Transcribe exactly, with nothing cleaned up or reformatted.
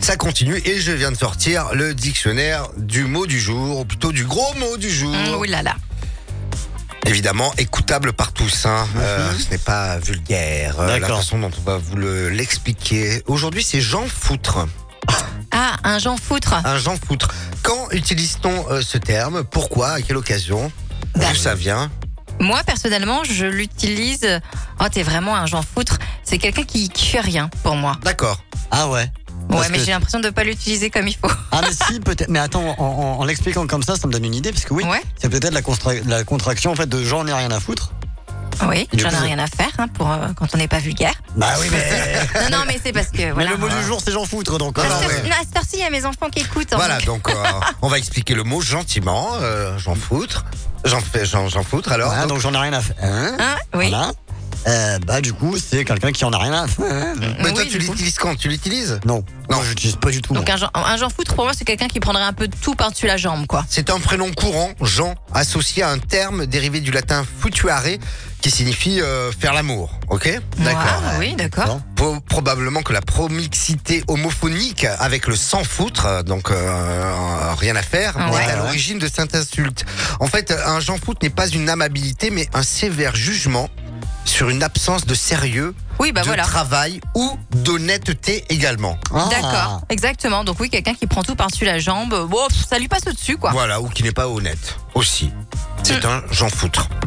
Ça continue et je viens de sortir le dictionnaire du mot du jour, ou plutôt du gros mot du jour. Mmh, ouh là là. Évidemment, écoutable par tous. Hein. Mm-hmm. Euh, ce n'est pas vulgaire. Euh, la façon dont on va vous le, l'expliquer. Aujourd'hui, c'est Jean Foutre. Ah, un Jean Foutre. Un Jean Foutre. Quand utilise-t-on euh, ce terme? Pourquoi? À quelle occasion? D'où ça vient? Moi, personnellement, je l'utilise... Oh, t'es vraiment un Jean Foutre. C'est quelqu'un qui, qui fait rien, pour moi. D'accord. Ah ouais. Ouais, Parce mais que... j'ai l'impression de ne pas l'utiliser comme il faut. Ah mais si, peut-être. Mais attends, en, en, en l'expliquant comme ça, ça me donne une idée, parce que oui, ouais. c'est peut-être la, constra... la contraction en fait de j'en ai rien à foutre. Oui, j'en ai rien à faire hein, pour euh, quand on n'est pas vulgaire. Bah oui, mais... non, non, mais c'est parce que... Voilà, mais le mot euh... du jour, c'est Jean Foutre, donc... À Alors, cette ouais. heure-ci, il y a mes enfants qui écoutent. Hein, voilà, donc, donc euh, on va expliquer le mot gentiment. Euh, Jean Foutre. Jean, Jean, Jean Foutre, alors. Voilà, donc... donc j'en ai rien à faire. Hein, hein oui. Voilà. Euh, bah du coup c'est quelqu'un qui en a rien à faire. Mais toi oui, tu l'utilises quand? Tu l'utilises? Non, non, je l'utilise pas du tout. Donc un Jean, un Jean Foutre pour moi c'est quelqu'un qui prendrait un peu de tout par-dessus la jambe quoi. C'est un prénom courant, Jean, associé à un terme dérivé du latin futuare qui signifie euh, faire l'amour, ok? D'accord. Ah, oui, d'accord. Pro- probablement que la promixité homophonique avec le sans foutre, donc euh, rien à faire, Ah ouais. est à l'origine de cette insulte. En fait, un Jean Foutre n'est pas une amabilité mais un sévère jugement sur une absence de sérieux, oui, bah de voilà. travail ou d'honnêteté également. Ah. D'accord, exactement. Donc oui, quelqu'un qui prend tout par-dessus la jambe, bon, ça lui passe au-dessus quoi. Voilà, ou qui n'est pas honnête aussi. C'est mmh. un Jean Foutre.